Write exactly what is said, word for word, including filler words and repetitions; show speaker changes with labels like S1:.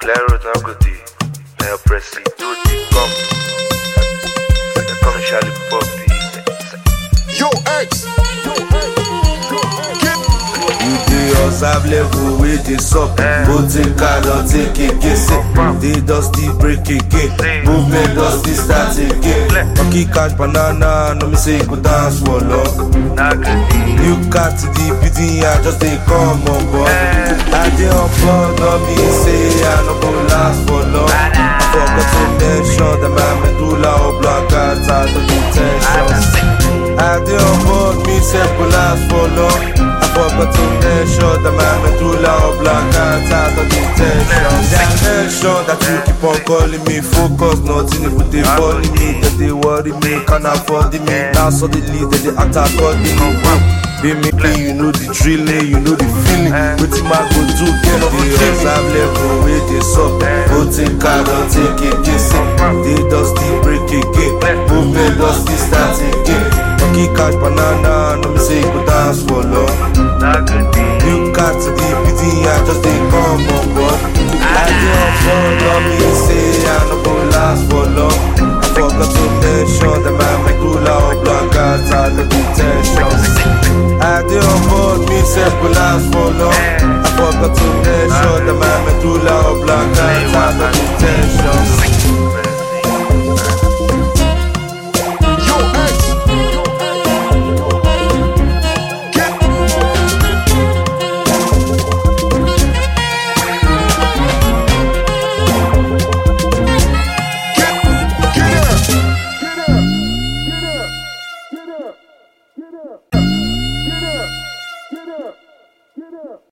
S1: Claro, d'un côté, mais après si tout est comme, c'est comme Charlie Poppy.
S2: Yo, X!
S3: You dey observe level wey dey sup. Botica don take again. Say they dusty break again. Movement dusty start again. Monkey catch banana, no me say go dance for long. New cat to the building, I just dey come on board. I dey on board, no me say I no go last for long. I forgot to mention that my medulla oblongata no do tensions. I dey on board, me say go last for long. I forgot to mention that my medulla oblongata no do tensions. Mention that you keep on calling me, focus nothing if they follow me, that they worry me, can't afford me. Now suddenly they dey act accordingly. Be me, you know the drilling, you know the feeling. With my go to get up the observe level where they suck. Botica don't take it, kiss it. They dusty break again. Movement dusty start again. Monkey catch banana, no me say go dance for long. You got to the P D, I just dey come on board. I dey on board, no me say I no go last for long. I forgot to mention that my medulla oblongata no do tensions. I dey on board, me say go last for long. I forgot to mention that my medulla oblongata no do tensions.